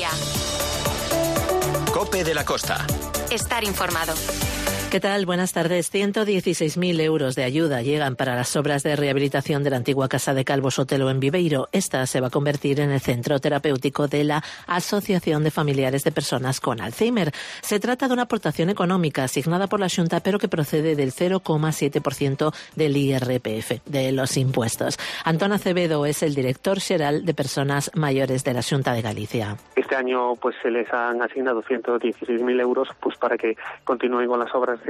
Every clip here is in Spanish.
COPE de la Costa. Estar informado. ¿Qué tal? Buenas tardes. 116.000 euros de ayuda llegan para las obras de rehabilitación de la antigua Casa de Calvo Sotelo en Viveiro. Esta se va a convertir en el centro terapéutico de la Asociación de Familiares de Personas con Alzheimer. Se trata de una aportación económica asignada por la Xunta, pero que procede del 0,7% del IRPF, de los impuestos. Antón Acevedo es el director xeral de Personas Mayores de la Xunta de Galicia. Este año pues se les han asignado 116.000 euros pues para que continúen con las obras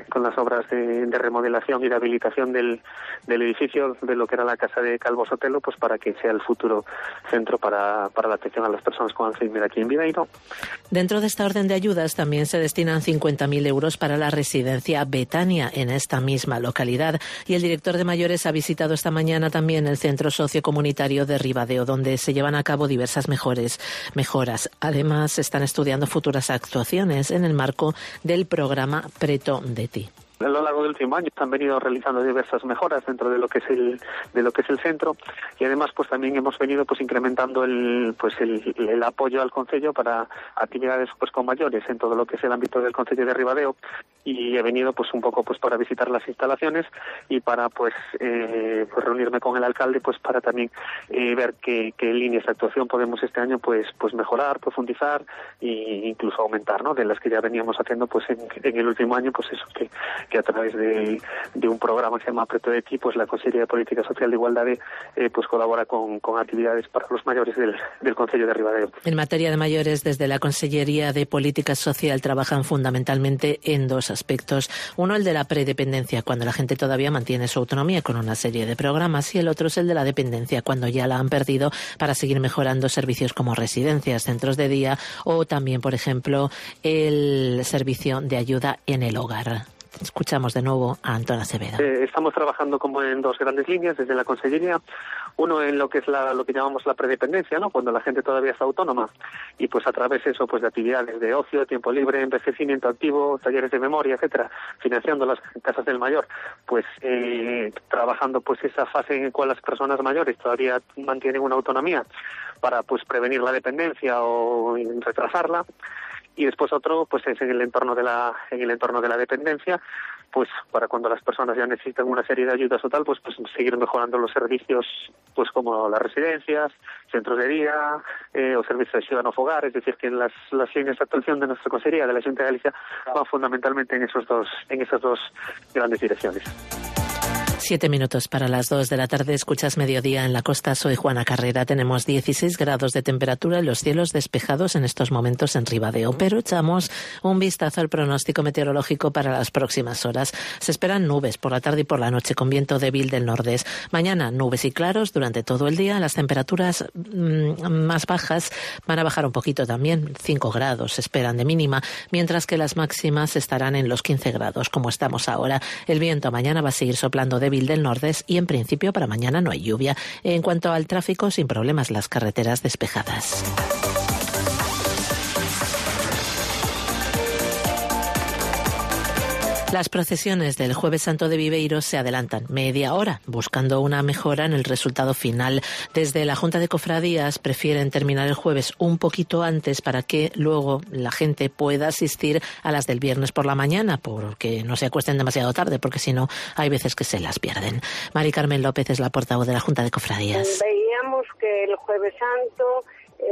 de remodelación y de habilitación del edificio de lo que era la Casa de Calvo Sotelo, pues para que sea el futuro centro para la atención a las personas con Alzheimer aquí en Viveiro. Dentro de esta orden de ayudas también se destinan 50.000 euros para la residencia Betania en esta misma localidad, y el director de mayores ha visitado esta mañana también el centro sociocomunitario de Ribadeo, donde se llevan a cabo diversas mejoras. Además, se están estudiando futuras actuaciones en el marco del programa Preto de Ti. A lo largo del último año se han venido realizando diversas mejoras dentro de lo que es el centro, y además pues también hemos venido pues incrementando el apoyo al concello para actividades pues con mayores en todo lo que es el ámbito del concello de Ribadeo, y he venido pues un poco pues para visitar las instalaciones y para pues reunirme con el alcalde pues para también ver qué líneas de actuación podemos este año pues mejorar, profundizar e incluso aumentar, ¿no?, de las que ya veníamos haciendo pues en el último año, pues eso que a través de un programa que se llama Preto de Ti, pues la Consellería de Política Social de Igualdad pues colabora con actividades para los mayores del Concello de Ribadeo. En materia de mayores, desde la Consellería de Política Social trabajan fundamentalmente en dos aspectos. Uno, el de la predependencia, cuando la gente todavía mantiene su autonomía con una serie de programas, y el otro es el de la dependencia, cuando ya la han perdido, para seguir mejorando servicios como residencias, centros de día o también, por ejemplo, el servicio de ayuda en el hogar. Escuchamos de nuevo a Antón Acevedo. Estamos trabajando como en dos grandes líneas desde la Consellería. Uno en lo que es lo que llamamos la predependencia, ¿no?, cuando la gente todavía está autónoma, y pues a través de eso pues de actividades de ocio, tiempo libre, envejecimiento activo, talleres de memoria, etcétera, financiando las casas del mayor, pues trabajando pues esa fase en la cual las personas mayores todavía mantienen una autonomía para pues prevenir la dependencia o retrasarla. Y después otro pues es en el entorno de la dependencia, pues para cuando las personas ya necesitan una serie de ayudas o tal, pues seguir mejorando los servicios, pues como las residencias, centros de día o servicios de ciudadano fogar. Es decir, que las líneas de actuación de nuestra consejería, de la Xunta de Galicia, van fundamentalmente en esas dos grandes direcciones. 7 minutos para las 2 de la tarde. Escuchas Mediodía en la Costa. Soy Juana Carrera. Tenemos 16 grados de temperatura y los cielos despejados en estos momentos en Ribadeo. Pero echamos un vistazo al pronóstico meteorológico para las próximas horas. Se esperan nubes por la tarde y por la noche con viento débil del nordés. Mañana nubes y claros durante todo el día. Las temperaturas más bajas van a bajar un poquito también. 5 grados se esperan de mínima, mientras que las máximas estarán en los 15 grados como estamos ahora. El viento mañana va a seguir soplando débil del nordés y en principio para mañana no hay lluvia. En cuanto al tráfico, sin problemas, las carreteras despejadas. Las procesiones del Jueves Santo de Viveiro se adelantan media hora, buscando una mejora en el resultado final. Desde la Junta de Cofradías prefieren terminar el jueves un poquito antes para que luego la gente pueda asistir a las del viernes por la mañana, porque no se acuesten demasiado tarde, porque si no hay veces que se las pierden. Mari Carmen López es la portavoz de la Junta de Cofradías. Veíamos que el Jueves Santo,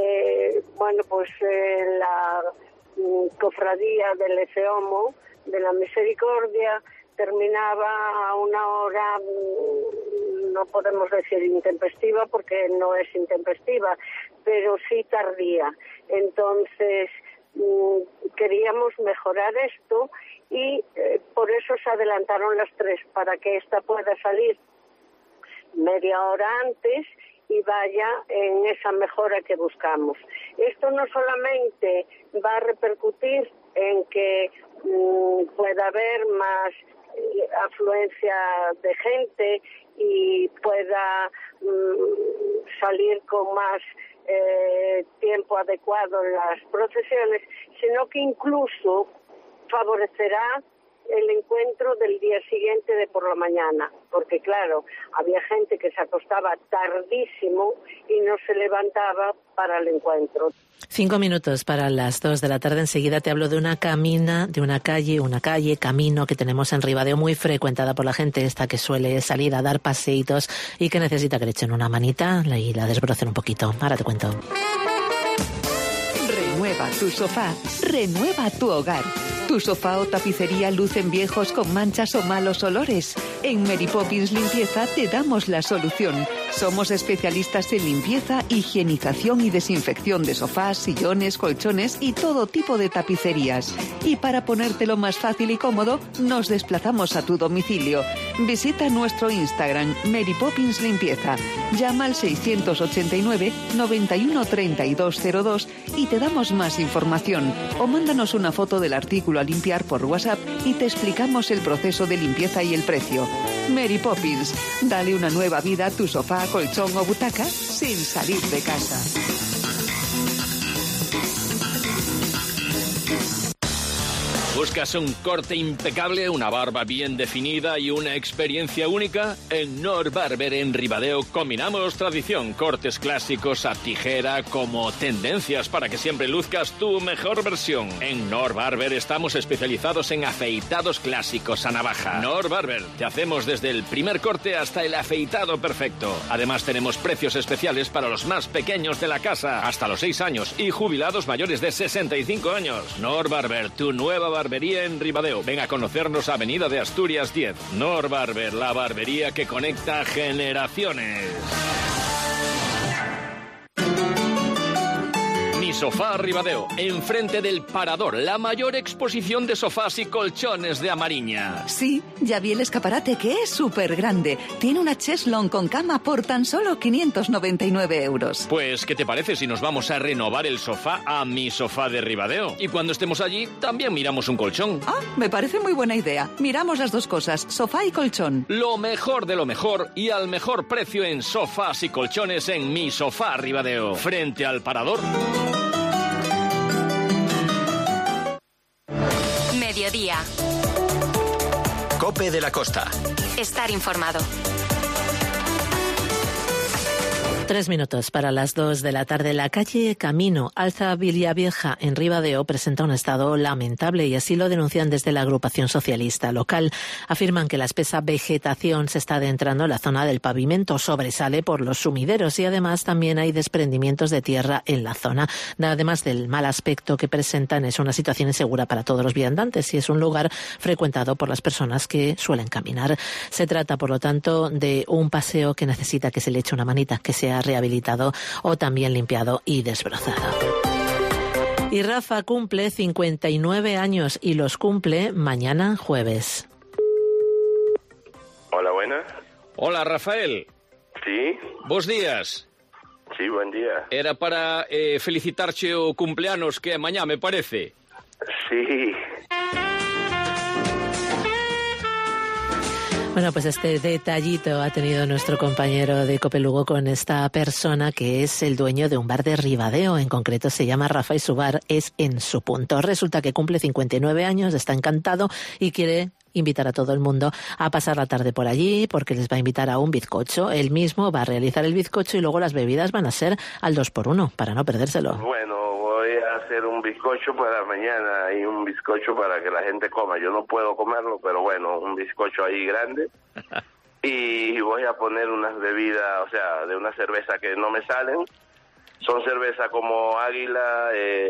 la cofradía del Efeomo, de la Misericordia, terminaba a una hora, no podemos decir intempestiva porque no es intempestiva, pero sí tardía. Entonces queríamos mejorar esto y por eso se adelantaron las 3, para que esta pueda salir media hora antes y vaya en esa mejora que buscamos. Esto no solamente va a repercutir en que pueda haber más afluencia de gente y pueda salir con más tiempo adecuado en las procesiones, sino que incluso favorecerá el encuentro del día siguiente de por la mañana, porque claro, había gente que se acostaba tardísimo y no se levantaba para el encuentro. 5 minutos para las 2 de la tarde. Enseguida te hablo de una calle, camino que tenemos en Ribadeo, muy frecuentada por la gente esta que suele salir a dar paseitos y que necesita que le echen una manita y la desbrocen un poquito. Ahora te cuento. Renueva tu sofá, renueva tu hogar. ¿Tu sofá o tapicería lucen viejos con manchas o malos olores? En Mary Poppins Limpieza te damos la solución. Somos especialistas en limpieza, higienización y desinfección de sofás, sillones, colchones y todo tipo de tapicerías. Y para ponértelo más fácil y cómodo, nos desplazamos a tu domicilio. Visita nuestro Instagram, Mary Poppins Limpieza. Llama al 689 91 3202 y te damos más información. O mándanos una foto del artículo a limpiar por WhatsApp y te explicamos el proceso de limpieza y el precio. Mary Poppins, dale una nueva vida a tu sofá, colchón o butaca sin salir de casa. ¿Buscas un corte impecable, una barba bien definida y una experiencia única? En Nord Barber en Ribadeo combinamos tradición, cortes clásicos a tijera como tendencias para que siempre luzcas tu mejor versión. En Nord Barber estamos especializados en afeitados clásicos a navaja. Nord Barber, te hacemos desde el primer corte hasta el afeitado perfecto. Además tenemos precios especiales para los más pequeños de la casa, hasta los 6 años y jubilados mayores de 65 años. Nord Barber, tu nueva barbería en Ribadeo. Ven a conocernos a Avenida de Asturias 10. Nord Barber, la barbería que conecta generaciones. Mi Sofá Ribadeo, enfrente del Parador, la mayor exposición de sofás y colchones de Amariña. Sí, ya vi el escaparate, que es súper grande. Tiene una cheslón con cama por tan solo 599 euros. Pues, ¿qué te parece si nos vamos a renovar el sofá a Mi Sofá de Ribadeo? Y cuando estemos allí, también miramos un colchón. Ah, me parece muy buena idea. Miramos las dos cosas, sofá y colchón. Lo mejor de lo mejor y al mejor precio en sofás y colchones en Mi Sofá Ribadeo, frente al Parador. Mediodía. COPE de la Costa. Estar informado. 3 minutos para las 2 de la tarde. La calle Camino Alza Villavieja en Ribadeo presenta un estado lamentable y así lo denuncian desde la agrupación socialista local. Afirman que la espesa vegetación se está adentrando en la zona del pavimento, sobresale por los sumideros y además también hay desprendimientos de tierra en la zona. Además del mal aspecto que presentan, es una situación insegura para todos los viandantes y es un lugar frecuentado por las personas que suelen caminar. Se trata, por lo tanto, de un paseo que necesita que se le eche una manita, que sea rehabilitado o también limpiado y desbrozado. Y Rafa cumple 59 años y los cumple mañana jueves. Hola, buenas. Hola, Rafael. Sí. Bos días. Sí, buen día. Era para felicitarche o cumpleanos que mañá, me parece. Sí. Bueno, pues este detallito ha tenido nuestro compañero de COPE Lugo con esta persona que es el dueño de un bar de Ribadeo. En concreto se llama Rafa y su bar es En Su Punto. Resulta que cumple 59 años, está encantado y quiere invitar a todo el mundo a pasar la tarde por allí porque les va a invitar a un bizcocho. Él mismo va a realizar el bizcocho y luego las bebidas van a ser al 2x1 para no perdérselo. Bueno, voy a hacer un bizcocho para mañana y un bizcocho para que la gente coma. Yo no puedo comerlo, pero bueno, un bizcocho ahí grande. Y voy a poner unas bebidas, o sea, de una cerveza que no me salen. Son cervezas como Águila,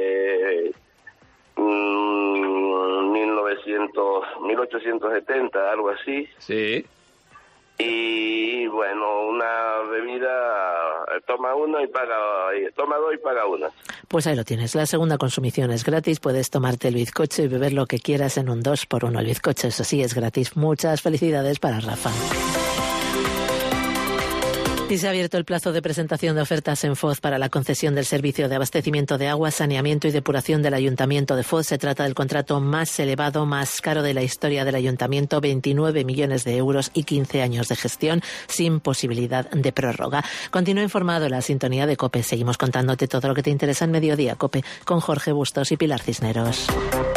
1870, algo así. Sí. Y bueno, una bebida, toma una y paga, toma dos y paga una. Pues ahí lo tienes, la segunda consumición es gratis, puedes tomarte el bizcocho y beber lo que quieras en un 2x1. El bizcocho, eso sí, es gratis. Muchas felicidades para Rafa. Y se ha abierto el plazo de presentación de ofertas en Foz para la concesión del servicio de abastecimiento de agua, saneamiento y depuración del Ayuntamiento de Foz. Se trata del contrato más elevado, más caro de la historia del Ayuntamiento, 29 millones de euros y 15 años de gestión sin posibilidad de prórroga. Continúa informado la sintonía de COPE. Seguimos contándote todo lo que te interesa en Mediodía COPE con Jorge Bustos y Pilar Cisneros.